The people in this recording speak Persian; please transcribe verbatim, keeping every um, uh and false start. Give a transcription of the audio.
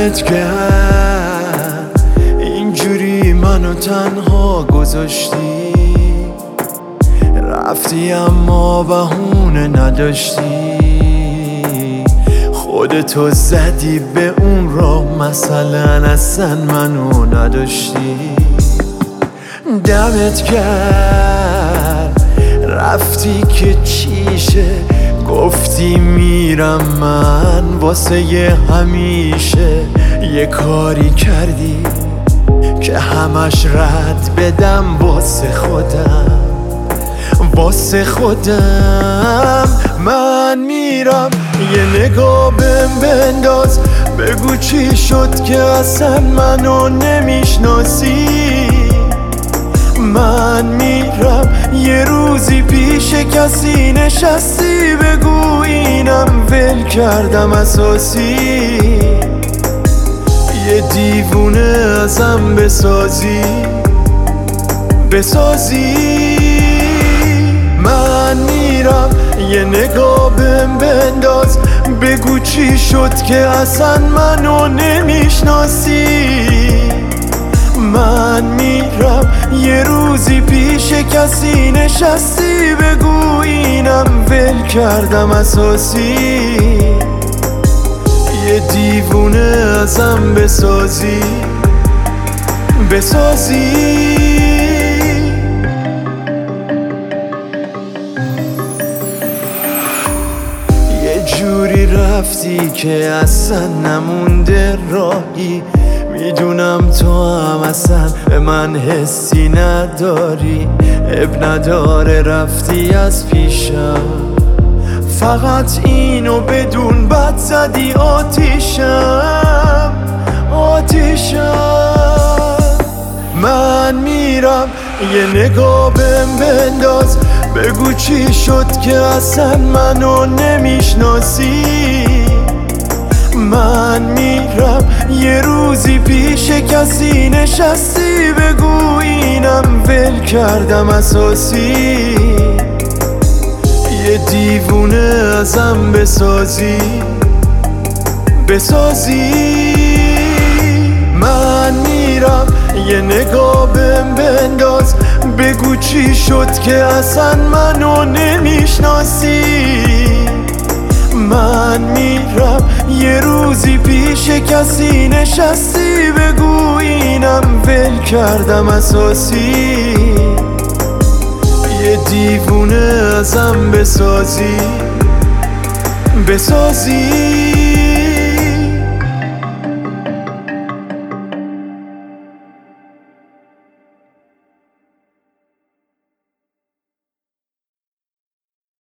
دمت گرم اینجوری منو تنها گذاشتی، رفتی اما بهونه نداشتی، خودتو زدی به اون راه، مثلا اصلا منو نداشتی. دمت گرم رفتی که چیشه، گفتی میرم من واسه ی همیشه، یه کاری کردی که همش رد بدم واسه خودم، واسه خودم. من میرم یه نگاه بهم بنداز، بگو چی شد که اصلا منو نمیشناسی. من میرم یه روزی پیش کسی نشستی، بگو اینم ول کردم اساسی، یه دیوونه ازم بسازی بسازی. من میرم یه نگاه بهم بنداز، بگو چی شد که اصلا منو نمیشناسی. من میرم یه روزی پیش کسی نشستی، بگو اینم ول کردم اساسی، یه دیوونه ازم بسازی بسازی. یه جوری رفتی که اصلا نمونده راهی، میدونم تو هم اصلا به من حسی نداری، اب نداره رفتی از پیشم، فقط اینو بدون بد زدی آتیشم آتیشم. من میرم یه نگاه بهم بنداز، بگو چی شد که اصلا منو نمیشناسی. من میرم یه روزی پیش کسی نشستی، بگو اینم ول کردم اساسی، یه دیوونه ازم بسازی بسازی. من میرم یه نگاه بهم بنداز، بگو چی شد که اصلا منو نمیشناسی. من میرم یه روزی پیش کسی نشستی، بگو اینم ول کردم اساسی، یه دیوونه ازم بسازی بسازی.